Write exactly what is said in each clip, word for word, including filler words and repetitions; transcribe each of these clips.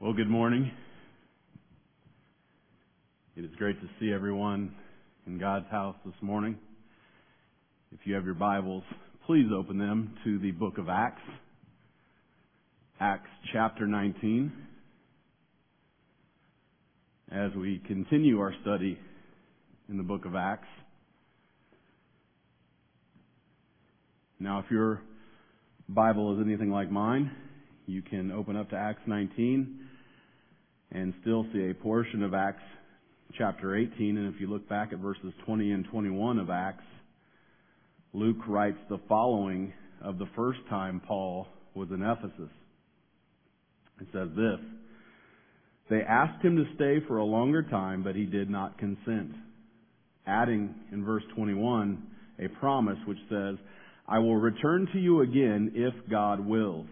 Well, good morning. It is great to see everyone in God's house this morning. If you have your Bibles, please open them to the book of Acts, Acts chapter nineteen, as we continue our study in the book of Acts. Now, if your Bible is anything like mine, you can open up to Acts nineteen and still see a portion of Acts chapter eighteen. And if you look back at verses twenty and twenty-one of Acts, Luke writes the following of the first time Paul was in Ephesus. It says this: "They asked him to stay for a longer time, but he did not consent." Adding in verse twenty-one a promise which says, "I will return to you again if God wills."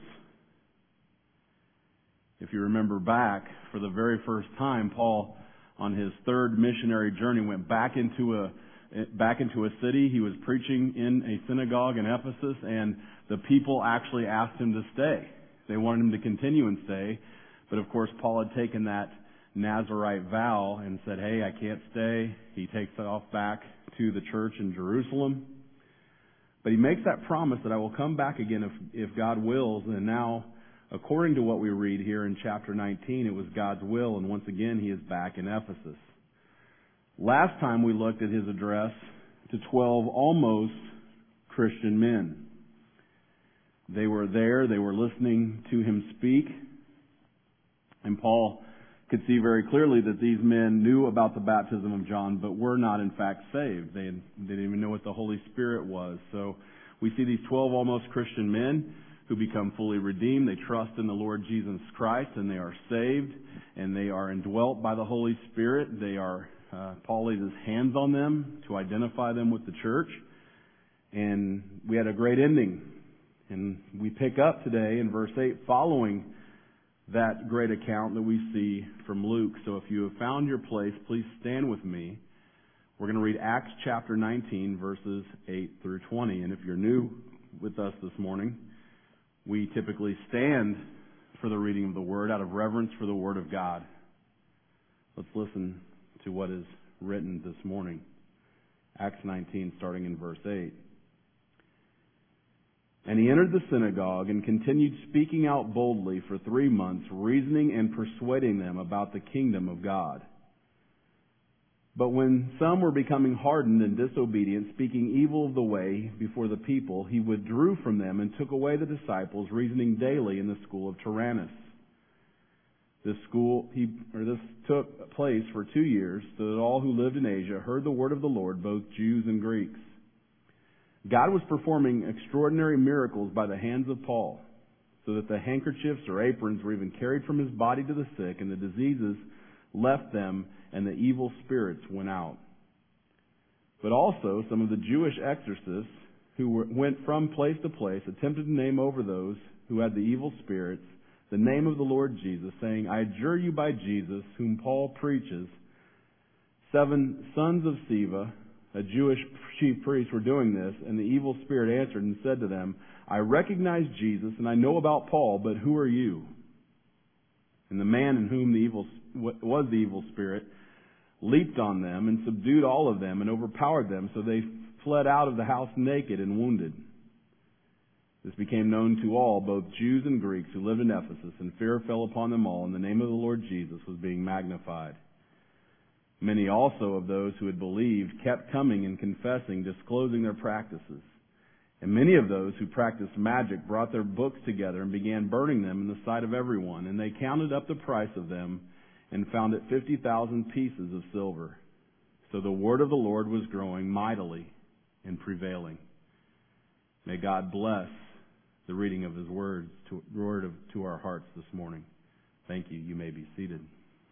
If you remember back, for the very first time, Paul, on his third missionary journey, went back into a back into a city. He was preaching in a synagogue in Ephesus, and the people actually asked him to stay. They wanted him to continue and stay, but of course Paul had taken that Nazirite vow and said, "Hey, I can't stay." He takes off back to the church in Jerusalem, but he makes that promise that I will come back again if if God wills. And now, according to what we read here in chapter nineteen, it was God's will, and once again he is back in Ephesus. Last time we looked at his address to twelve almost Christian men. They were there, they were listening to him speak, and Paul could see very clearly that these men knew about the baptism of John, but were not in fact saved. They, they didn't even know what the Holy Spirit was. So we see these twelve almost Christian men who become fully redeemed. They trust in the Lord Jesus Christ, and they are saved, and they are indwelt by the Holy Spirit. They are, uh, Paul lays his hands on them to identify them with the church, and we had a great ending. And we pick up today in verse eight, following that great account that we see from Luke. So if you have found your place, please stand with me. We're going to read Acts chapter nineteen, verses eight through twenty. And if you're new with us this morning, we typically stand for the reading of the Word out of reverence for the Word of God. Let's listen to what is written this morning. Acts nineteen, starting in verse eight. "And he entered the synagogue and continued speaking out boldly for three months, reasoning and persuading them about the kingdom of God. But when some were becoming hardened and disobedient, speaking evil of the way before the people, he withdrew from them and took away the disciples, reasoning daily in the school of Tyrannus. This school, he, or this took place for two years, so that all who lived in Asia heard the word of the Lord, both Jews and Greeks. God was performing extraordinary miracles by the hands of Paul, so that the handkerchiefs or aprons were even carried from his body to the sick, and the diseases left them, and the evil spirits went out. But also some of the Jewish exorcists who were, went from place to place attempted to name over those who had the evil spirits the name of the Lord Jesus, saying, 'I adjure you by Jesus, whom Paul preaches.' Seven sons of Sceva, a Jewish chief priest, were doing this, and the evil spirit answered and said to them, 'I recognize Jesus, and I know about Paul, but who are you?' And the man in whom the evil was the evil spirit leaped on them and subdued all of them and overpowered them, so they fled out of the house naked and wounded. This became known to all, both Jews and Greeks who lived in Ephesus, and fear fell upon them all, and the name of the Lord Jesus was being magnified. Many also of those who had believed kept coming and confessing, disclosing their practices. And many of those who practiced magic brought their books together and began burning them in the sight of everyone. And they counted up the price of them and found it fifty thousand pieces of silver. So the word of the Lord was growing mightily and prevailing." May God bless the reading of His words to, word of, to our hearts this morning. Thank you. You may be seated.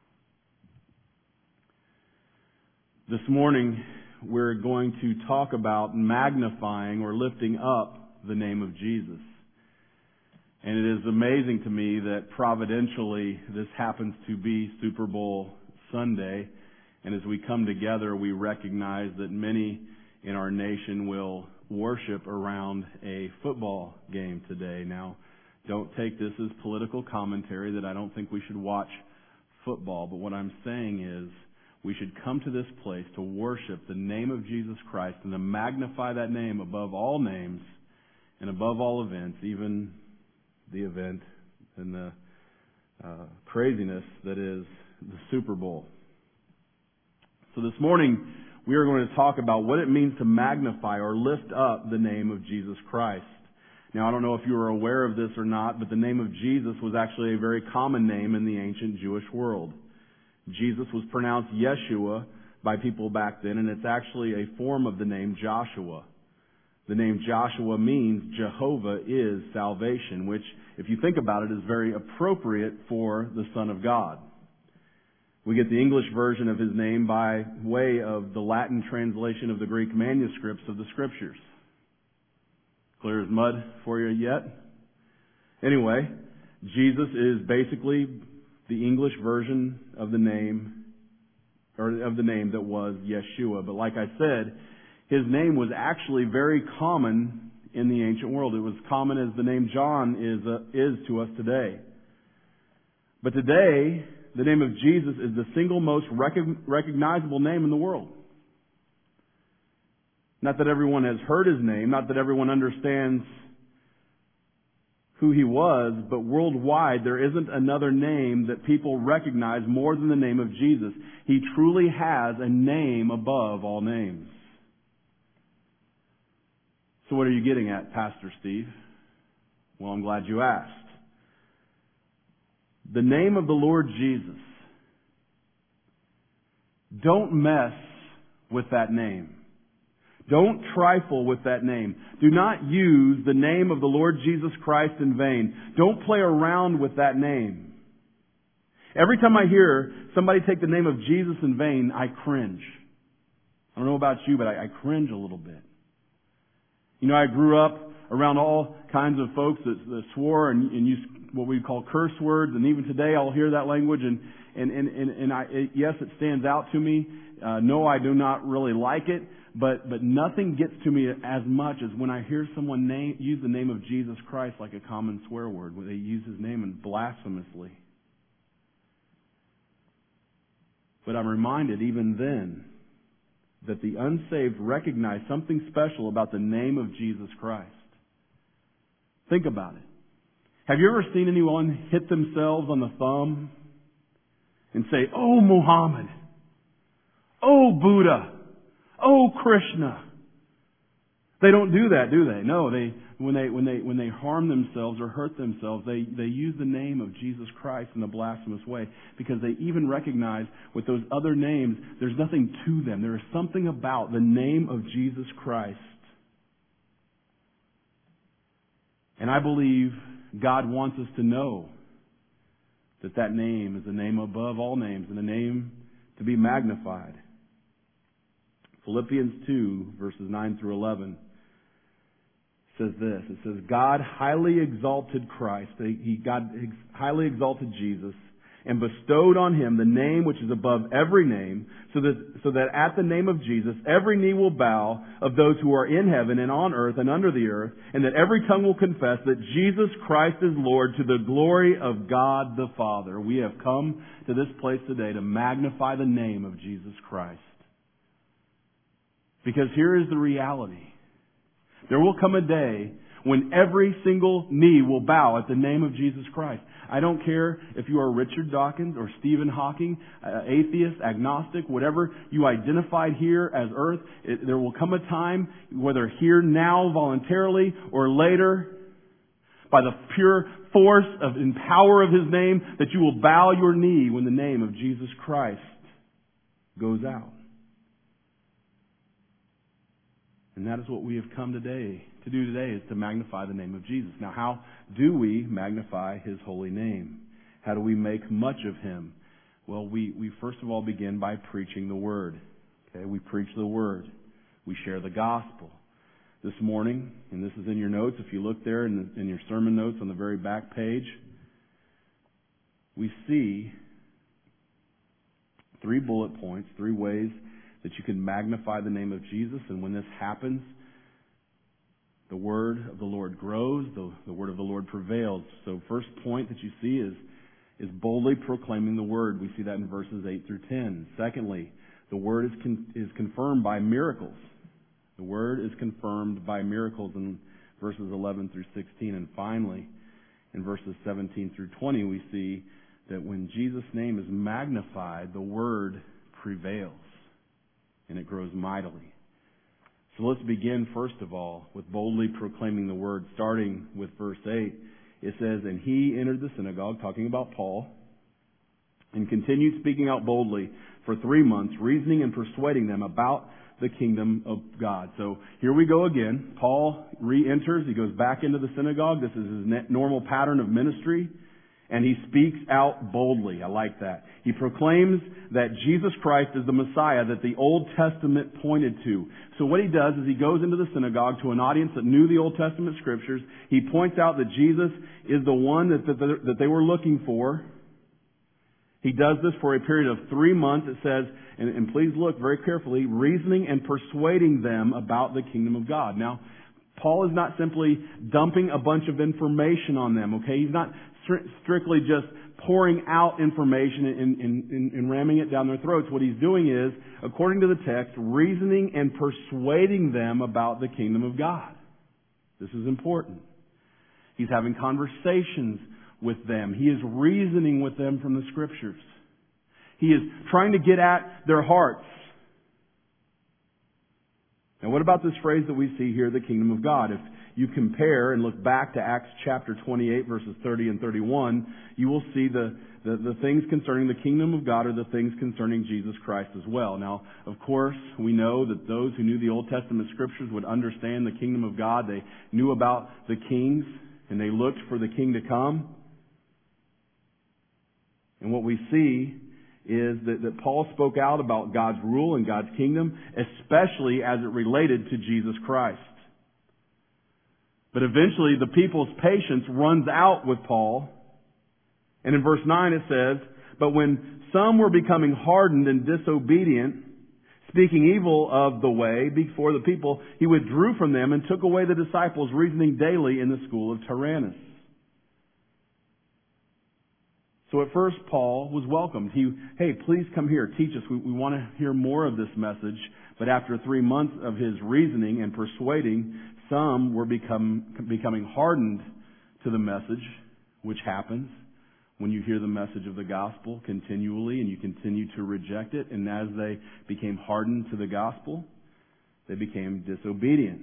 This morning, we're going to talk about magnifying or lifting up the name of Jesus. And it is amazing to me that providentially this happens to be Super Bowl Sunday. And as we come together, we recognize that many in our nation will worship around a football game today. Now, don't take this as political commentary that I don't think we should watch football. But what I'm saying is we should come to this place to worship the name of Jesus Christ and to magnify that name above all names and above all events, even the event and the uh, craziness that is the Super Bowl. So this morning we are going to talk about what it means to magnify or lift up the name of Jesus Christ. Now, I don't know if you are aware of this or not, but the name of Jesus was actually a very common name in the ancient Jewish world. Jesus was pronounced Yeshua by people back then, and it's actually a form of the name Joshua. The name Joshua means Jehovah is salvation, which, if you think about it, is very appropriate for the Son of God. We get the English version of his name by way of the Latin translation of the Greek manuscripts of the Scriptures. Clear as mud for you yet? Anyway, Jesus is basically the English version of the name, or of the name that was Yeshua. But like I said, his name was actually very common in the ancient world. It was common as the name John is uh, is to us today. But today, the name of Jesus is the single most rec- recognizable name in the world. Not that everyone has heard his name, not that everyone understands who he was, but worldwide there isn't another name that people recognize more than the name of Jesus. He truly has a name above all names. So what are you getting at, Pastor Steve? Well, I'm glad you asked. The name of the Lord Jesus. Don't mess with that name. Don't trifle with that name. Do not use the name of the Lord Jesus Christ in vain. Don't play around with that name. Every time I hear somebody take the name of Jesus in vain, I cringe. I don't know about you, but I, I cringe a little bit. You know, I grew up around all kinds of folks that, that swore and, and used what we call curse words, and even today I'll hear that language, and and and and, and I, it, yes, it stands out to me. Uh, no, I do not really like it. But but nothing gets to me as much as when I hear someone name, use the name of Jesus Christ like a common swear word, where they use his name and blasphemously. But I'm reminded even then that the unsaved recognize something special about the name of Jesus Christ. Think about it. Have you ever seen anyone hit themselves on the thumb and say, "Oh, Muhammad. Oh, Buddha. Oh, Krishna"? They don't do that, do they? No, they when they when they when they harm themselves or hurt themselves, they they use the name of Jesus Christ in a blasphemous way, because they even recognize with those other names there's nothing to them. There is something about the name of Jesus Christ. And I believe God wants us to know that that name is a name above all names and a name to be magnified. Philippians two, verses nine through eleven says this. It says, God highly exalted Christ. He, God highly exalted Jesus and bestowed on Him the name which is above every name, so that, so that at the name of Jesus every knee will bow, of those who are in heaven and on earth and under the earth, and that every tongue will confess that Jesus Christ is Lord, to the glory of God the Father. We have come to this place today to magnify the name of Jesus Christ. Because here is the reality. There will come a day when every single knee will bow at the name of Jesus Christ. I don't care if you are Richard Dawkins or Stephen Hawking, uh, atheist, agnostic, whatever you identified here as earth. It, there will come a time, whether here now voluntarily or later, by the pure force of and power of His name, that you will bow your knee when the name of Jesus Christ goes out. And that is what we have come today to do today, is to magnify the name of Jesus. Now, how do we magnify His holy name? How do we make much of Him? Well, we, we first of all begin by preaching the Word. Okay, we preach the Word. We share the gospel. This morning, and this is in your notes, if you look there in, the, in your sermon notes on the very back page, we see three bullet points, three ways that you can magnify the name of Jesus. And when this happens, the word of the Lord grows, the, the word of the Lord prevails. So first point that you see is, is boldly proclaiming the word. We see that in verses eight through ten. Secondly, the word is con, is confirmed by miracles. The word is confirmed by miracles in verses eleven through sixteen. And finally, in verses seventeen through twenty, we see that when Jesus' name is magnified, the word prevails and it grows mightily. So let's begin, first of all, with boldly proclaiming the word, starting with verse eight. It says, "And he entered the synagogue," talking about Paul, "and continued speaking out boldly for three months, reasoning and persuading them about the kingdom of God." So here we go again. Paul re-enters. He goes back into the synagogue. This is his normal pattern of ministry. And he speaks out boldly. I like that. He proclaims that Jesus Christ is the Messiah that the Old Testament pointed to. So what he does is he goes into the synagogue to an audience that knew the Old Testament Scriptures. He points out that Jesus is the one that, that, that they were looking for. He does this for a period of three months, it says, and, and please look very carefully, reasoning and persuading them about the kingdom of God. Now, Paul is not simply dumping a bunch of information on them, okay? He's not stri- strictly just pouring out information and, and, and, and ramming it down their throats. What he's doing is, according to the text, reasoning and persuading them about the kingdom of God. This is important. He's having conversations with them. He is reasoning with them from the Scriptures. He is trying to get at their hearts. Now, what about this phrase that we see here, the kingdom of God? If you compare and look back to Acts chapter twenty-eight, verses thirty and thirty-one, you will see the, the, the things concerning the kingdom of God are the things concerning Jesus Christ as well. Now, of course, we know that those who knew the Old Testament Scriptures would understand the kingdom of God. They knew about the kings, and they looked for the king to come. And what we see is that, that Paul spoke out about God's rule and God's kingdom, especially as it related to Jesus Christ. But eventually the people's patience runs out with Paul. And in verse nine it says, "But when some were becoming hardened and disobedient, speaking evil of the way before the people, he withdrew from them and took away the disciples, reasoning daily in the school of Tyrannus." So at first, Paul was welcomed. He, hey, please come here, teach us. We, we want to hear more of this message. But after three months of his reasoning and persuading, some were become, becoming hardened to the message, which happens when you hear the message of the gospel continually and you continue to reject it. And as they became hardened to the gospel, they became disobedient.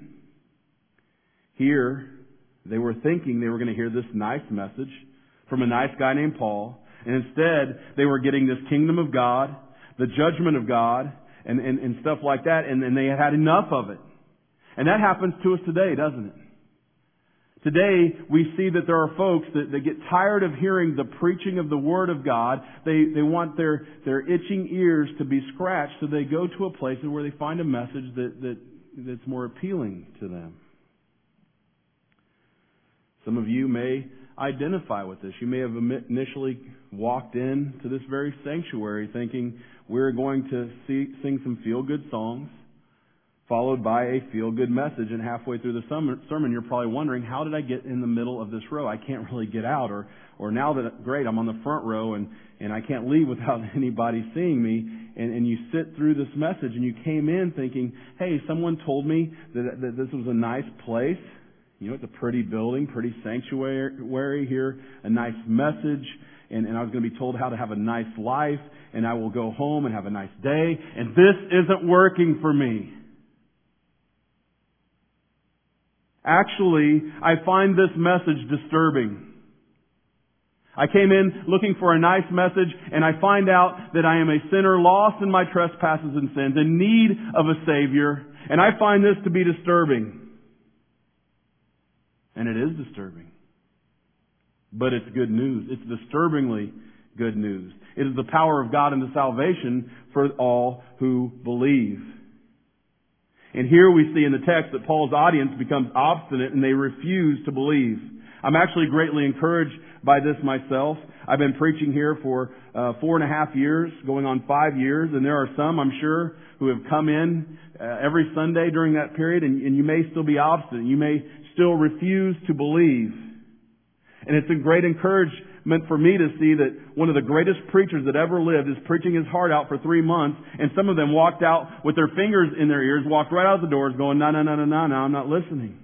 Here, they were thinking they were going to hear this nice message from a nice guy named Paul, and instead they were getting this kingdom of God, the judgment of God, and, and, and stuff like that, and, and they had had enough of it. And that happens to us today, doesn't it? Today, we see that there are folks that, that get tired of hearing the preaching of the Word of God. They, they want their, their itching ears to be scratched, so they go to a place where they find a message that, that, that's more appealing to them. Some of you may identify with this. You may have initially walked in to this very sanctuary thinking we're going to see, sing some feel-good songs, followed by a feel-good message, and halfway through the sermon you're probably wondering, how did I get in the middle of this row? I can't really get out. Or or now that, great, I'm on the front row and, and I can't leave without anybody seeing me. And, and you sit through this message and you came in thinking, hey, someone told me that, that this was a nice place. You know, it's a pretty building, pretty sanctuary here, a nice message, and, and I was going to be told how to have a nice life, and I will go home and have a nice day, and this isn't working for me. Actually, I find this message disturbing. I came in looking for a nice message, and I find out that I am a sinner lost in my trespasses and sins, in need of a Savior, and I find this to be disturbing. And it is disturbing. But it's good news. It's disturbingly good news. It is the power of God unto salvation for all who believe. And here we see in the text that Paul's audience becomes obstinate and they refuse to believe. I'm actually greatly encouraged by this myself. I've been preaching here for uh, four and a half years, going on five years, and there are some, I'm sure, who have come in uh, every Sunday during that period, and, and you may still be obstinate. You may still refuse to believe. And it's a great encouragement for me to see that one of the greatest preachers that ever lived is preaching his heart out for three months, and some of them walked out with their fingers in their ears, walked right out the doors going, no, no, no, no, no, no, I'm not listening.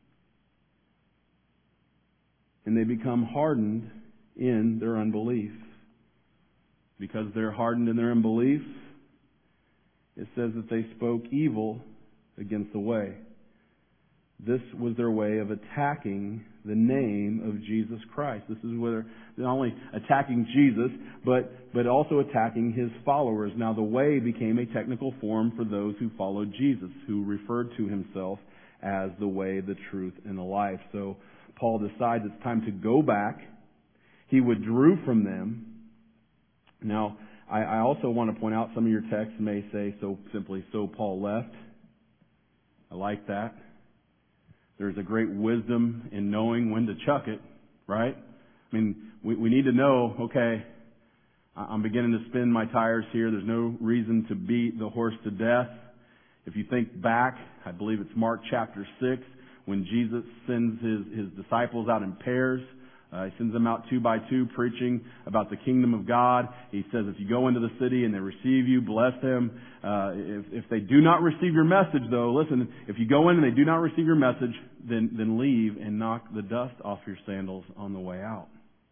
And they become hardened in their unbelief. Because they're hardened in their unbelief, it says that they spoke evil against the way. This was their way of attacking the name of Jesus Christ. This is where they're not only attacking Jesus, but, but also attacking His followers. Now, the way became a technical form for those who followed Jesus, who referred to Himself as the way, the truth, and the life. So Paul decides it's time to go back. He withdrew from them. Now, I, I also want to point out, some of your texts may say so simply, so Paul left. I like that. There's a great wisdom in knowing when to chuck it, right? I mean, we, we need to know, okay, I'm beginning to spin my tires here. There's no reason to beat the horse to death. If you think back, I believe it's Mark chapter six, when Jesus sends His, his disciples out in pairs. Uh, he sends them out two by two preaching about the kingdom of God. He says, if you go into the city and they receive you, bless them. Uh, if, if they do not receive your message, though, listen, if you go in and they do not receive your message, then, then leave and knock the dust off your sandals on the way out.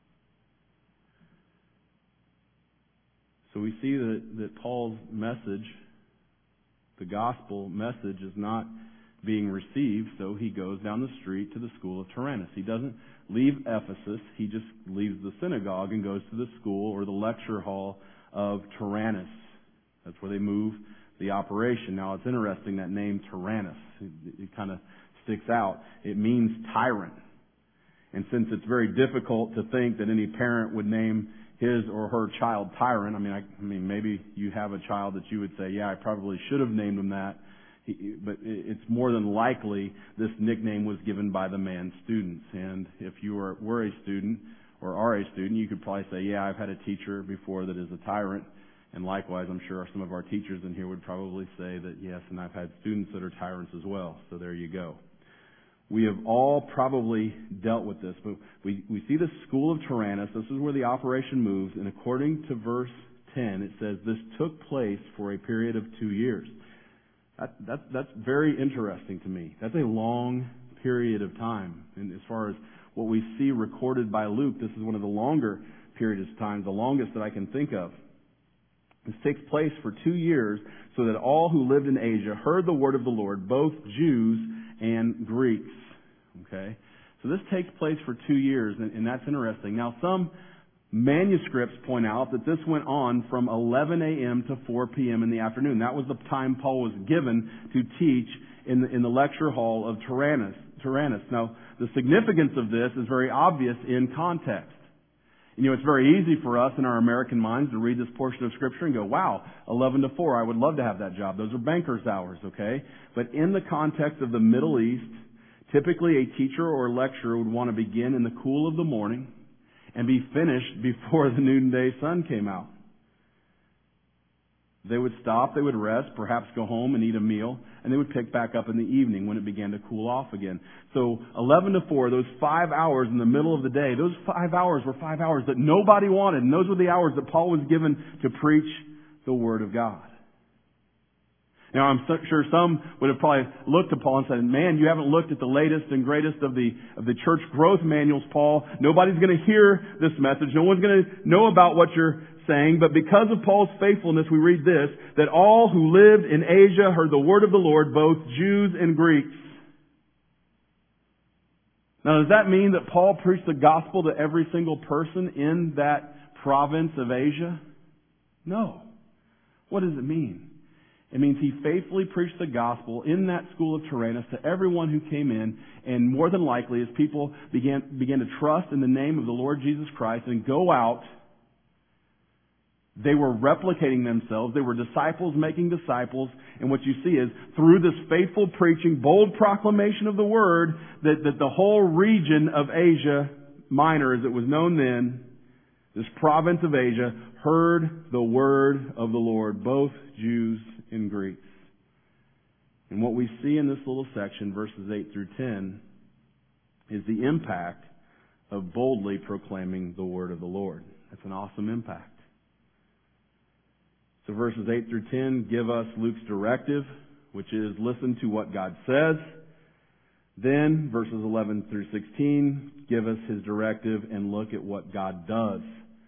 So we see that, that Paul's message, the gospel message, is not being received, so he goes down the street to the school of Tyrannus. He doesn't leave Ephesus. He just leaves the synagogue and goes to the school or the lecture hall of Tyrannus. That's where they move the operation. Now, it's interesting, that name Tyrannus. It, it kind of sticks out. It means tyrant. And since it's very difficult to think that any parent would name his or her child Tyrant, I mean, I, I mean, maybe you have a child that you would say, yeah, I probably should have named him that. But it's more than likely this nickname was given by the man's students. And if you were, were a student or are a student, you could probably say, yeah, I've had a teacher before that is a tyrant. And likewise, I'm sure some of our teachers in here would probably say that, yes, and I've had students that are tyrants as well. So there you go. We have all probably dealt with this. But we, we see the school of Tyrannus. This is where the operation moves. And according to verse ten, it says this took place for a period of two years. That, that, that's very interesting to me. That's a long period of time. And as far as what we see recorded by Luke, this is one of the longer periods of time, the longest that I can think of. This takes place for two years so that all who lived in Asia heard the word of the Lord, both Jews and Greeks. Okay? So this takes place for two years, and, and that's interesting. Now, some manuscripts point out that this went on from eleven a.m. to four p.m. in the afternoon. That was the time Paul was given to teach in the, in the lecture hall of Tyrannus. Tyrannus. Now, the significance of this is very obvious in context. You know, it's very easy for us in our American minds to read this portion of Scripture and go, wow, eleven to four, I would love to have that job. Those are banker's hours, okay? But in the context of the Middle East, typically a teacher or lecturer would want to begin in the cool of the morning and be finished before the noonday sun came out. They would stop, they would rest, perhaps go home and eat a meal, and they would pick back up in the evening when it began to cool off again. So eleven to four, those five hours in the middle of the day, those five hours were five hours that nobody wanted, and those were the hours that Paul was given to preach the Word of God. Now, I'm sure some would have probably looked at Paul and said, man, you haven't looked at the latest and greatest of the of the church growth manuals, Paul. Nobody's going to hear this message. No one's going to know about what you're saying. But because of Paul's faithfulness, we read this, that all who lived in Asia heard the word of the Lord, both Jews and Greeks. Now, does that mean that Paul preached the gospel to every single person in that province of Asia? No. What does it mean? It means he faithfully preached the gospel in that school of Tyrannus to everyone who came in, and more than likely, as people began, began to trust in the name of the Lord Jesus Christ and go out, they were replicating themselves. They were disciples making disciples. And what you see is, through this faithful preaching, bold proclamation of the Word, that, that the whole region of Asia Minor, as it was known then, this province of Asia, heard the Word of the Lord, both Jews in Greece. And what we see in this little section, verses eight through ten, is the impact of boldly proclaiming the word of the Lord. That's an awesome impact. So verses eight through ten give us Luke's directive, which is listen to what God says. Then verses eleven through sixteen give us his directive and look at what God does.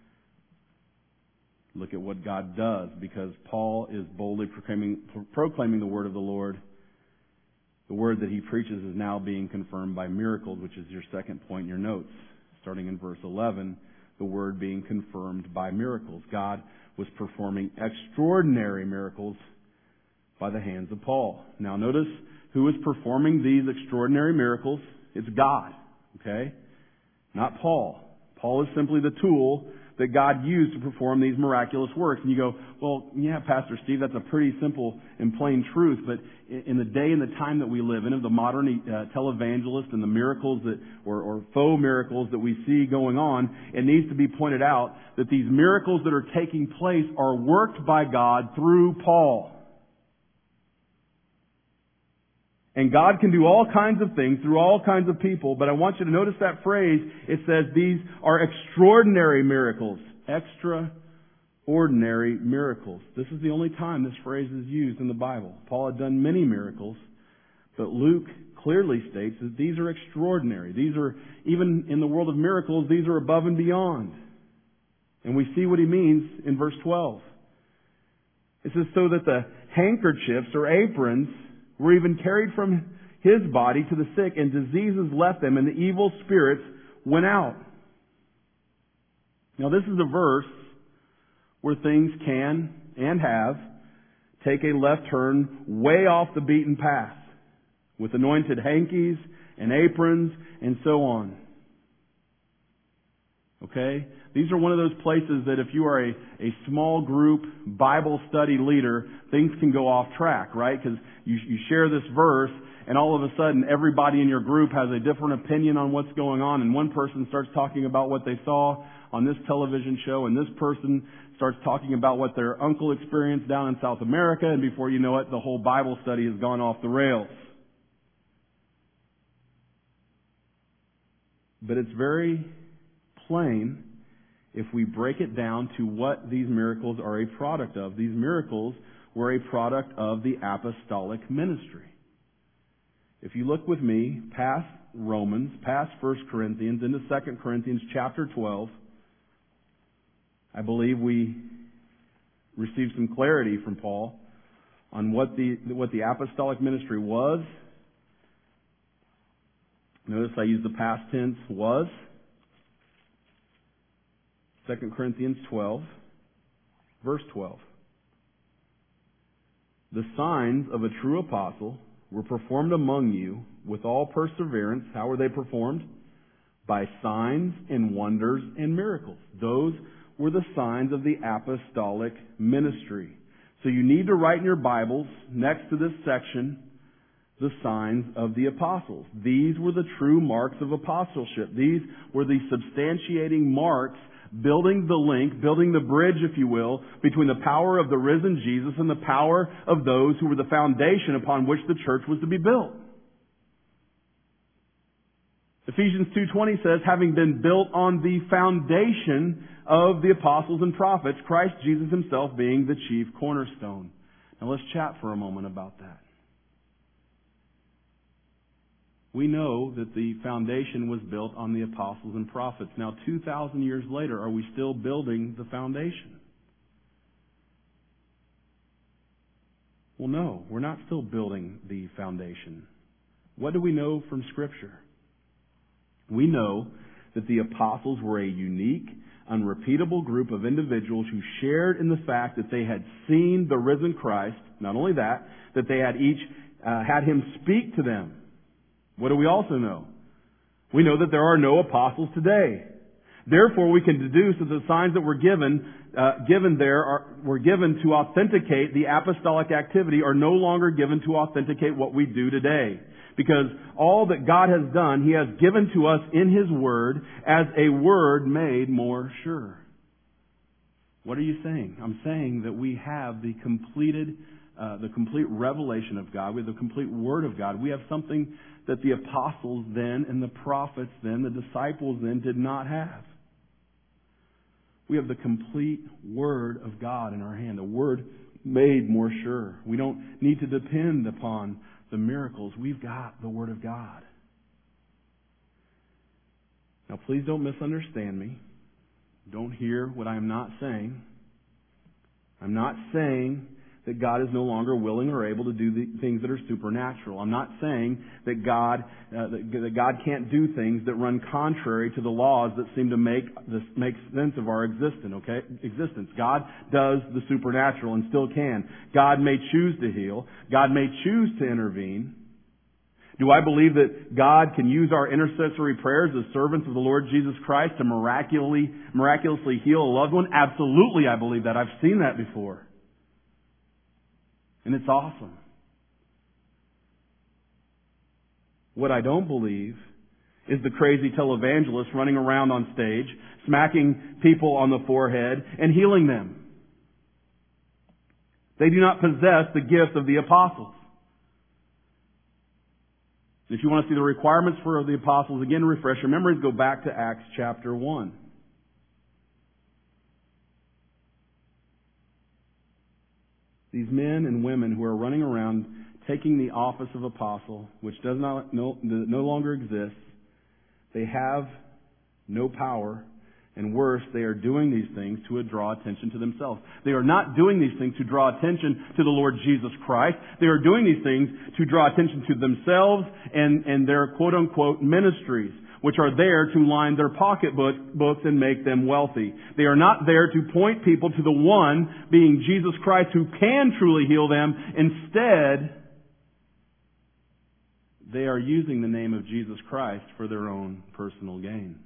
Look at what God does, because Paul is boldly proclaiming, proclaiming the word of the Lord. The word that he preaches is now being confirmed by miracles, which is your second point in your notes. Starting in verse eleven, the word being confirmed by miracles. God was performing extraordinary miracles by the hands of Paul. Now notice who is performing these extraordinary miracles. It's God, okay? Not Paul. Paul is simply the tool that God used to perform these miraculous works. And you go, well, yeah, Pastor Steve, that's a pretty simple and plain truth, but in the day and the time that we live in, of the modern uh, televangelist and the miracles that, or, or faux miracles that we see going on, it needs to be pointed out that these miracles that are taking place are worked by God through Paul. And God can do all kinds of things through all kinds of people, but I want you to notice that phrase. It says these are extraordinary miracles. Extraordinary miracles. This is the only time this phrase is used in the Bible. Paul had done many miracles, but Luke clearly states that these are extraordinary. These are, even in the world of miracles, these are above and beyond. And we see what he means in verse twelve. It says, so that the handkerchiefs or aprons were even carried from his body to the sick, and diseases left them, and the evil spirits went out. Now this is a verse where things can and have take a left turn way off the beaten path, with anointed hankies and aprons and so on. Okay? These are one of those places that if you are a, a small group Bible study leader, things can go off track, right? Because you, you share this verse, and all of a sudden everybody in your group has a different opinion on what's going on, and one person starts talking about what they saw on this television show, and this person starts talking about what their uncle experienced down in South America, and before you know it, the whole Bible study has gone off the rails. But it's very plain if we break it down to what these miracles are a product of. These miracles were a product of the apostolic ministry. If you look with me past Romans, past First Corinthians, into Second Corinthians chapter twelve, I believe we received some clarity from Paul on what the what the apostolic ministry was. Notice I use the past tense, was. Second Corinthians twelve, verse twelve. The signs of a true apostle were performed among you with all perseverance. How were they performed? By signs and wonders and miracles. Those were the signs of the apostolic ministry. So you need to write in your Bibles, next to this section, the signs of the apostles. These were the true marks of apostleship. These were the substantiating marks, building the link, building the bridge, if you will, between the power of the risen Jesus and the power of those who were the foundation upon which the church was to be built. Ephesians two twenty says, having been built on the foundation of the apostles and prophets, Christ Jesus himself being the chief cornerstone. Now let's chat for a moment about that. We know that the foundation was built on the apostles and prophets. Now, two thousand years later, are we still building the foundation? Well, no, we're not still building the foundation. What do we know from Scripture? We know that the apostles were a unique, unrepeatable group of individuals who shared in the fact that they had seen the risen Christ. Not only that, that they had each uh, had him speak to them. What do we also know? We know that there are no apostles today. Therefore, we can deduce that the signs that were given uh, given there are, were given to authenticate the apostolic activity are no longer given to authenticate what we do today. Because all that God has done, He has given to us in His Word as a word made more sure. What are you saying? I'm saying that we have the completed uh, the complete revelation of God. We have the complete Word of God. We have something that the apostles then and the prophets then, the disciples then did not have. We have the complete Word of God in our hand, a Word made more sure. We don't need to depend upon the miracles. We've got the Word of God. Now, please don't misunderstand me. Don't hear what I am not saying. I'm not saying that God is no longer willing or able to do the things that are supernatural. I'm not saying that God uh, that, that God can't do things that run contrary to the laws that seem to make this make sense of our existence. Okay, existence. God does the supernatural and still can. God may choose to heal. God may choose to intervene. Do I believe that God can use our intercessory prayers as servants of the Lord Jesus Christ to miraculously miraculously heal a loved one? Absolutely, I believe that. I've seen that before. And it's awesome. What I don't believe is the crazy televangelist running around on stage, smacking people on the forehead and healing them. They do not possess the gift of the apostles. If you want to see the requirements for the apostles, again, refresh your memories, go back to Acts chapter one. These men and women who are running around taking the office of apostle, which does not no, no longer exists, they have no power, and worse, they are doing these things to draw attention to themselves. They are not doing these things to draw attention to the Lord Jesus Christ. They are doing these things to draw attention to themselves and, and their quote-unquote ministries, which are there to line their pocketbook books and make them wealthy. They are not there to point people to the one, being Jesus Christ, who can truly heal them. Instead, they are using the name of Jesus Christ for their own personal gain.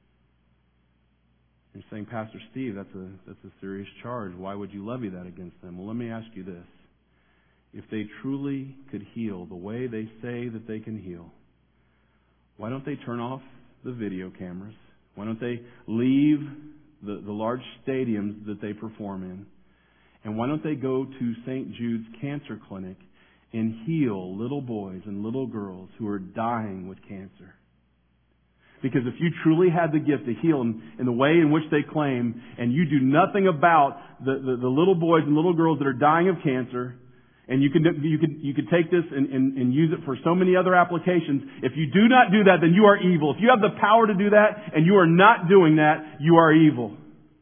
You're saying, Pastor Steve, that's a that's a serious charge. Why would you levy that against them? Well, let me ask you this. If they truly could heal the way they say that they can heal, why don't they turn off the video cameras? Why don't they leave the, the large stadiums that they perform in? And why don't they go to Saint Jude's Cancer Clinic and heal little boys and little girls who are dying with cancer? Because if you truly had the gift to heal in, in the way in which they claim, and you do nothing about the, the, the little boys and little girls that are dying of cancer, and you could you could you could take this and, and, and use it for so many other applications. If you do not do that, then you are evil. If you have the power to do that and you are not doing that, you are evil.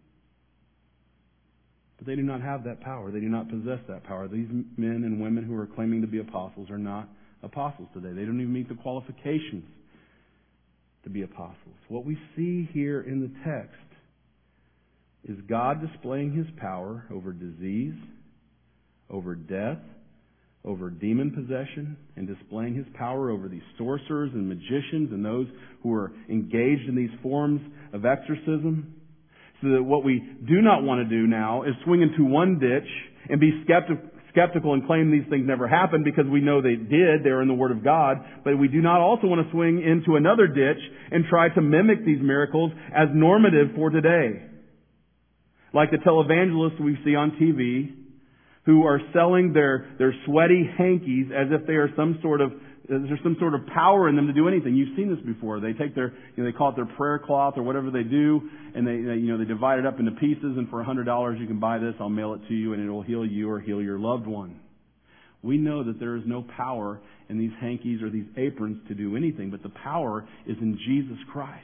But they do not have that power. They do not possess that power. These men and women who are claiming to be apostles are not apostles today. They don't even meet the qualifications to be apostles. What we see here in the text is God displaying His power over disease, over death, over demon possession, and displaying His power over these sorcerers and magicians and those who are engaged in these forms of exorcism. So that what we do not want to do now is swing into one ditch and be skeptical skeptical and claim these things never happened, because we know they did. They're in the Word of God. But we do not also want to swing into another ditch and try to mimic these miracles as normative for today. Like the televangelists we see on T V who are selling their, their sweaty hankies as if they are some sort of There's some sort of power in them to do anything. You've seen this before. They take their, you know, they call it their prayer cloth or whatever they do, and they, they, you know, they divide it up into pieces. And for a hundred dollars, you can buy this. I'll mail it to you, and it will heal you or heal your loved one. We know that there is no power in these hankies or these aprons to do anything, but the power is in Jesus Christ.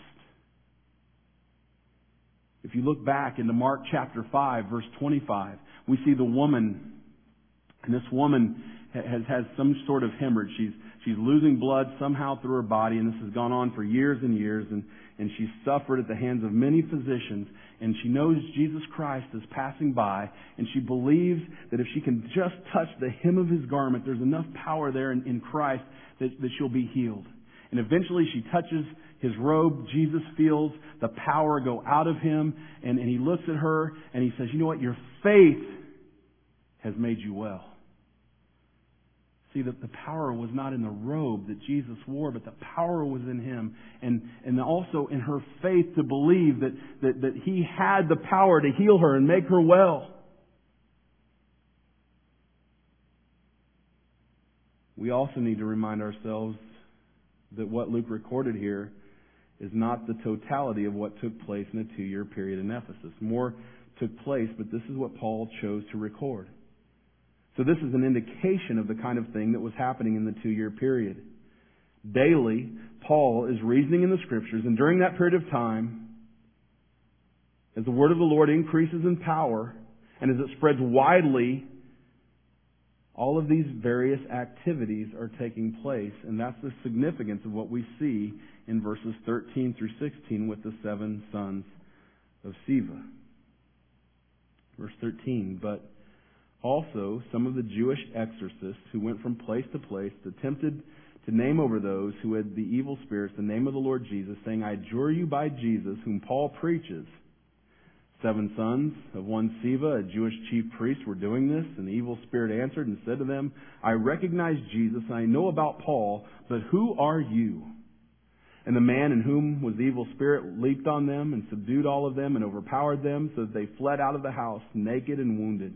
If you look back into Mark chapter five, verse twenty-five, we see the woman, and this woman has has some sort of hemorrhage. She's she's losing blood somehow through her body, and this has gone on for years and years, and, and she's suffered at the hands of many physicians, and she knows Jesus Christ is passing by, and she believes that if she can just touch the hem of His garment, there's enough power there in, in Christ that, that she'll be healed. And eventually she touches His robe. Jesus feels the power go out of Him, and, and He looks at her and He says, you know what, your faith has made you well. See, that the power was not in the robe that Jesus wore, but the power was in Him, and, and also in her faith to believe that, that, that He had the power to heal her and make her well. we also need to remind ourselves that what Luke recorded here is not the totality of what took place in a two-year period in Ephesus. More took place, but this is what Paul chose to record. So this is an indication of the kind of thing that was happening in the two-year period. Daily, Paul is reasoning in the Scriptures, and during that period of time, as the Word of the Lord increases in power, and as it spreads widely, all of these various activities are taking place, and that's the significance of what we see in verses thirteen through sixteen with the seven sons of Sceva. Verse thirteen, but also some of the Jewish exorcists who went from place to place attempted to name over those who had the evil spirits the name of the Lord Jesus, saying, I adjure you by Jesus, whom Paul preaches. Seven sons of one Sceva, a Jewish chief priest, were doing this, and the evil spirit answered and said to them, I recognize Jesus, and I know about Paul, but who are you? And the man in whom was the evil spirit leaped on them and subdued all of them and overpowered them, so that they fled out of the house naked and wounded.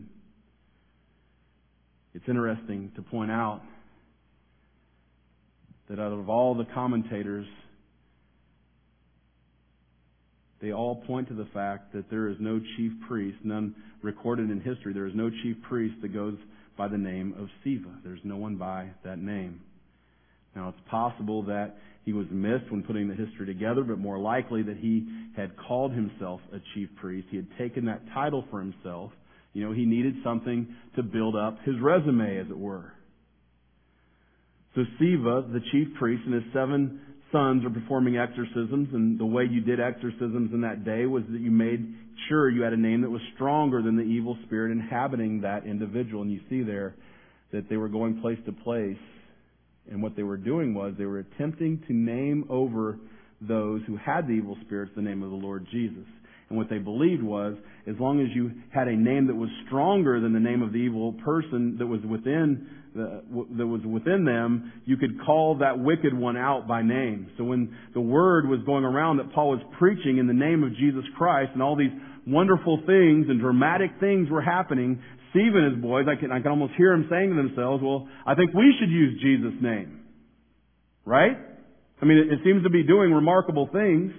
It's interesting to point out that out of all the commentators, they all point to the fact that there is no chief priest, none recorded in history. There is no chief priest that goes by the name of Sceva. There's no one by that name. Now, it's possible that he was missed when putting the history together, but more likely that he had called himself a chief priest. He had taken that title for himself. You know, he needed something to build up his resume, as it were. So Sceva, the chief priest, and his seven sons are performing exorcisms, and the way you did exorcisms in that day was that you made sure you had a name that was stronger than the evil spirit inhabiting that individual. And you see there that they were going place to place, and what they were doing was they were attempting to name over those who had the evil spirits the name of the Lord Jesus. And what they believed was, as long as you had a name that was stronger than the name of the evil person that was within the, that was within them, you could call that wicked one out by name. So when the word was going around that Paul was preaching in the name of Jesus Christ, and all these wonderful things and dramatic things were happening, Steve and his boys, I can I can almost hear them saying to themselves, "Well, I think we should use Jesus' name." Right? I mean, it, it seems to be doing remarkable things.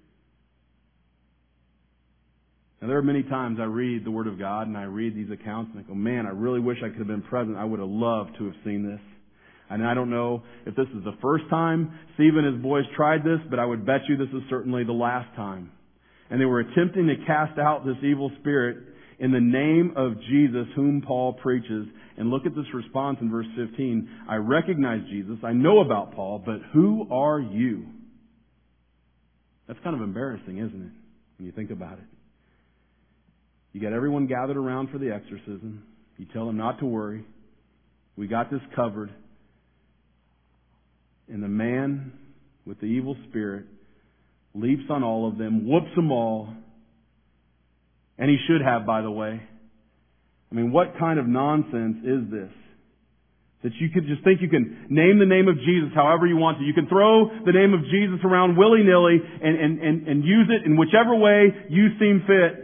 Now, there are many times I read the Word of God and I read these accounts and I go, man, I really wish I could have been present. I would have loved to have seen this. And I don't know if this is the first time Steve and his boys tried this, but I would bet you this is certainly the last time. And they were attempting to cast out this evil spirit in the name of Jesus, whom Paul preaches. And look at this response in verse fifteen. I recognize Jesus. I know about Paul, but who are you? That's kind of embarrassing, isn't it, when you think about it? You got everyone gathered around for the exorcism. You tell them not to worry. We got this covered. And the man with the evil spirit leaps on all of them, whoops them all. And he should have, by the way. I mean, what kind of nonsense is this? That you could just think you can name the name of Jesus however you want to. You can throw the name of Jesus around willy-nilly and, and, and, and use it in whichever way you seem fit.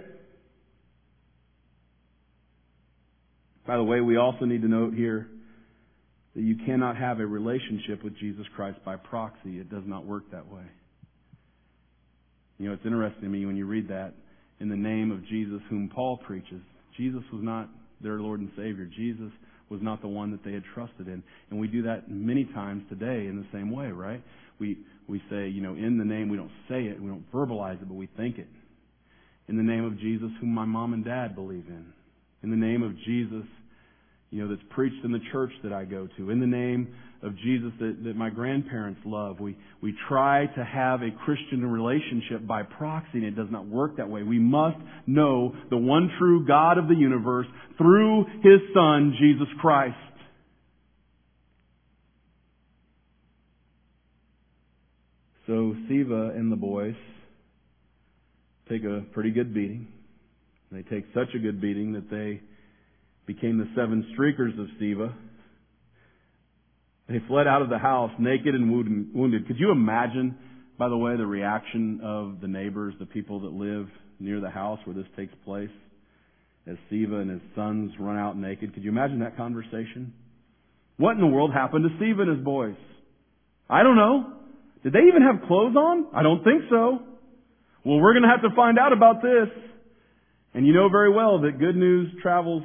By the way, we also need to note here that you cannot have a relationship with Jesus Christ by proxy. It does not work that way. You know, it's interesting to me when you read that, in the name of Jesus whom Paul preaches. Jesus was not their Lord and Savior. Jesus was not the one that they had trusted in. And we do that many times today in the same way, right? We we say, you know, in the name, we don't say it, we don't verbalize it, but we think it. In the name of Jesus whom my mom and dad believe in. In the name of Jesus, you know, that's preached in the church that I go to. In the name of Jesus that, that my grandparents love. We, we try to have a Christian relationship by proxy, and it does not work that way. We must know the one true God of the universe through His Son, Jesus Christ. So Sceva and the boys take a pretty good beating. They take such a good beating that they became the seven streakers of Sceva. They fled out of the house naked and wounded. Could you imagine, by the way, the reaction of the neighbors, the people that live near the house where this takes place, as Sceva and his sons run out naked? Could you imagine that conversation? What in the world happened to Steve and his boys? I don't know. Did they even have clothes on? I don't think so. Well, we're going to have to find out about this. And you know very well that good news travels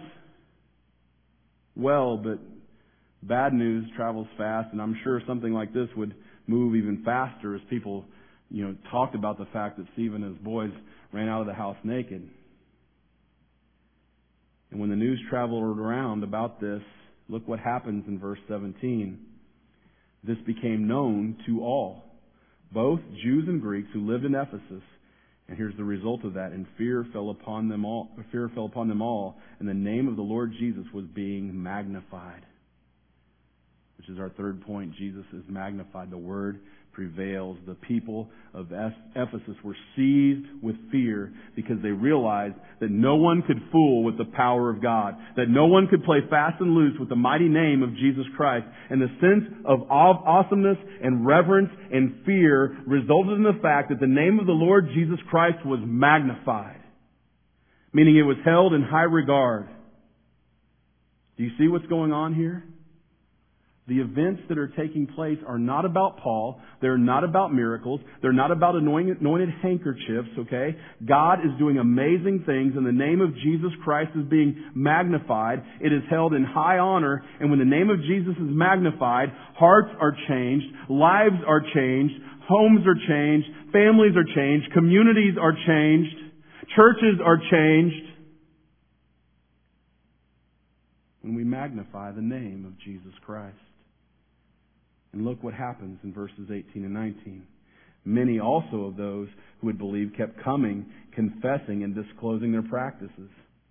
well, but bad news travels fast. And I'm sure something like this would move even faster as people, you know, talked about the fact that Steve and his boys ran out of the house naked. And when the news traveled around about this, look what happens in verse seventeen. This became known to all, both Jews and Greeks who lived in Ephesus. And here's the result of that. And fear fell upon them all, fear fell upon them all, and the name of the Lord Jesus was being magnified. Which is our third point. Jesus is magnified. The Word prevails. The people of Ephesus were seized with fear because they realized that no one could fool with the power of God, that no one could play fast and loose with the mighty name of Jesus Christ. And the sense of awesomeness and reverence and fear resulted in the fact that the name of the Lord Jesus Christ was magnified, meaning it was held in high regard. Do you see what's going on here? The events that are taking place are not about Paul. They're not about miracles. They're not about anointed, anointed handkerchiefs, okay? God is doing amazing things, and the name of Jesus Christ is being magnified. It is held in high honor, and when the name of Jesus is magnified, hearts are changed, lives are changed, homes are changed, families are changed, communities are changed, churches are changed. When we magnify the name of Jesus Christ. And look what happens in verses eighteen and nineteen. Many also of those who had believed kept coming, confessing and disclosing their practices.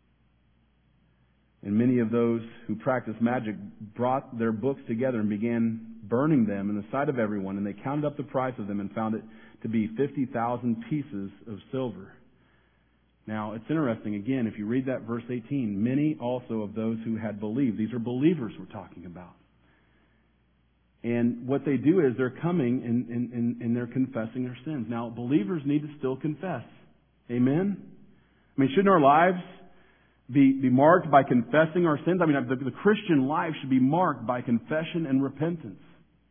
And many of those who practiced magic brought their books together and began burning them in the sight of everyone. And they counted up the price of them and found it to be fifty thousand pieces of silver. Now, it's interesting, again, if you read that verse eighteen, many also of those who had believed. These are believers we're talking about. And what they do is they're coming and, and, and, and they're confessing their sins. Now, believers need to still confess. Amen? I mean, shouldn't our lives be, be marked by confessing our sins? I mean, the, the Christian life should be marked by confession and repentance.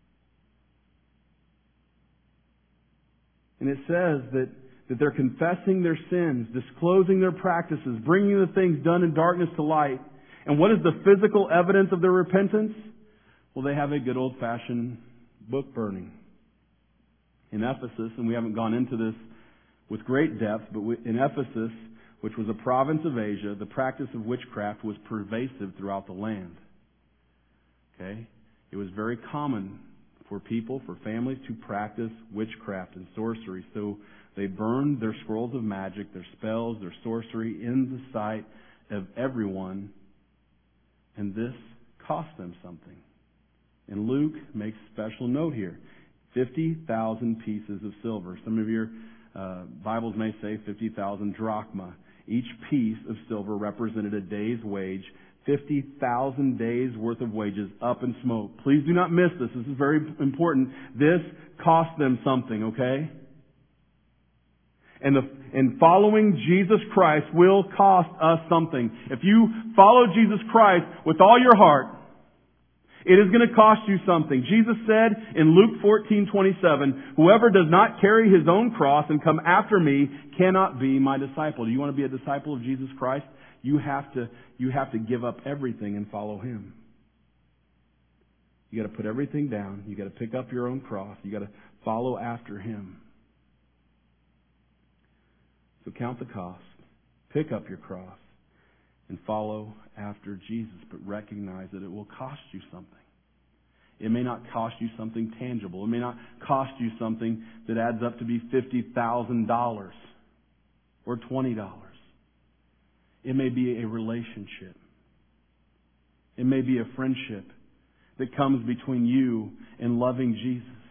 And it says that, that they're confessing their sins, disclosing their practices, bringing the things done in darkness to light. And what is the physical evidence of their repentance? Well, they have a good old-fashioned book burning. In Ephesus, and we haven't gone into this with great depth, but in Ephesus, which was a province of Asia, the practice of witchcraft was pervasive throughout the land. Okay? It was very common for people, for families to practice witchcraft and sorcery. So they burned their scrolls of magic, their spells, their sorcery in the sight of everyone, and this cost them something. And Luke makes special note here. fifty thousand pieces of silver. Some of your uh, Bibles may say fifty thousand drachma. Each piece of silver represented a day's wage. fifty thousand days worth of wages up in smoke. Please do not miss this. This is very important. This cost them something, okay? And, the, and following Jesus Christ will cost us something. If you follow Jesus Christ with all your heart, it is going to cost you something. Jesus said in Luke fourteen twenty-seven, whoever does not carry his own cross and come after me cannot be my disciple. Do you want to be a disciple of Jesus Christ? You have to, you have to give up everything and follow Him. You got to put everything down. You got to pick up your own cross. You got to follow after Him. So count the cost. Pick up your cross. And follow after Jesus, but recognize that it will cost you something. It may not cost you something tangible. It may not cost you something that adds up to be fifty thousand dollars or twenty dollars. It may be a relationship. It may be a friendship that comes between you and loving Jesus.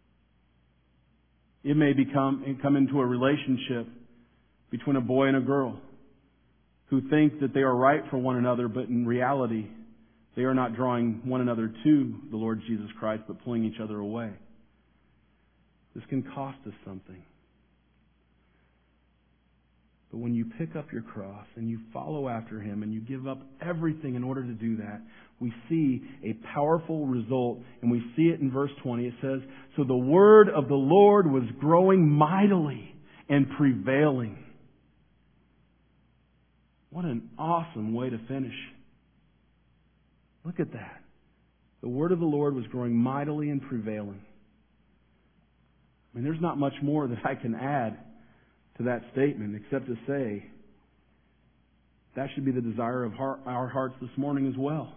It may become come into a relationship between a boy and a girl who think that they are right for one another, but in reality, they are not drawing one another to the Lord Jesus Christ, but pulling each other away. This can cost us something. But when you pick up your cross and you follow after Him and you give up everything in order to do that, we see a powerful result. And we see it in verse twenty. It says, "So the word of the Lord was growing mightily and prevailing." What an awesome way to finish. Look at that. The word of the Lord was growing mightily and prevailing. I mean, there's not much more that I can add to that statement except to say that should be the desire of our hearts this morning as well.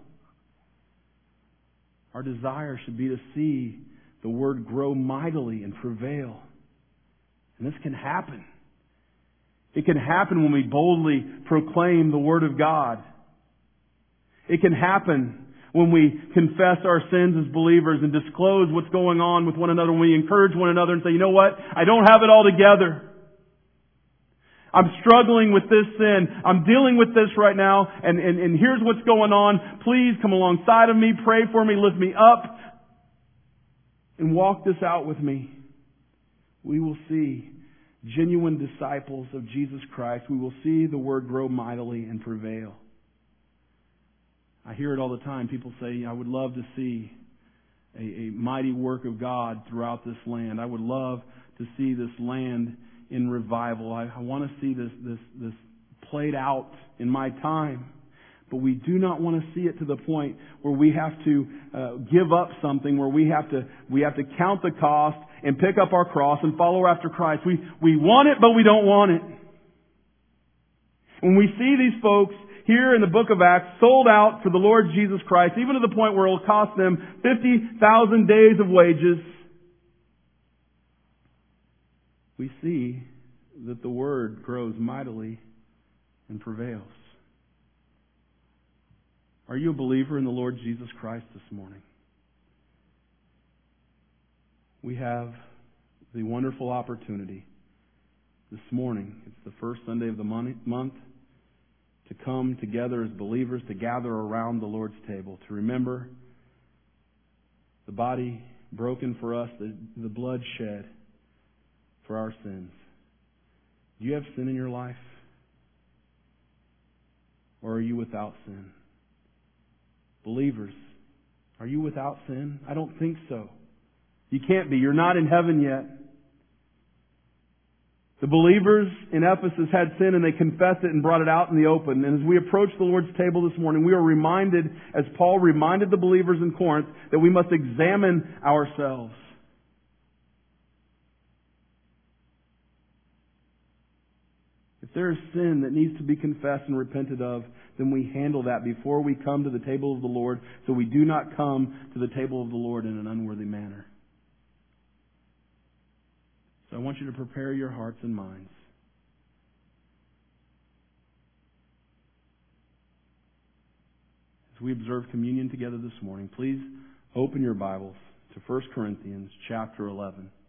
Our desire should be to see the word grow mightily and prevail. And this can happen. It can happen when we boldly proclaim the Word of God. It can happen when we confess our sins as believers and disclose what's going on with one another, when we encourage one another and say, you know what? I don't have it all together. I'm struggling with this sin. I'm dealing with this right now, and, and, and here's what's going on. Please come alongside of me, pray for me, lift me up, and walk this out with me. We will see genuine disciples of Jesus Christ. We will see the Word grow mightily and prevail. I hear it all the time. People say, I would love to see a, a mighty work of God throughout this land. I would love to see this land in revival. I, I want to see this, this, this played out in my time. But we do not want to see it to the point where we have to uh, give up something, where we have to we have to count the cost and pick up our cross and follow after Christ. We we want it, but we don't want it. When we see these folks here in the book of Acts sold out for the Lord Jesus Christ, even to the point where it will cost them fifty thousand days of wages, we see that the Word grows mightily and prevails. Are you a believer in the Lord Jesus Christ this morning? We have the wonderful opportunity this morning. It's the first Sunday of the month to come together as believers, to gather around the Lord's table, to remember the body broken for us, the, the blood shed for our sins. Do you have sin in your life? Or are you without sin? Believers, are you without sin? I don't think so. You can't be. You're not in heaven yet. The believers in Ephesus had sin and they confessed it and brought it out in the open. And as we approach the Lord's table this morning, we are reminded, as Paul reminded the believers in Corinth, that we must examine ourselves. If there is sin that needs to be confessed and repented of, then we handle that before we come to the table of the Lord, so we do not come to the table of the Lord in an unworthy manner. So I want you to prepare your hearts and minds. As we observe communion together this morning, please open your Bibles to First Corinthians chapter eleven.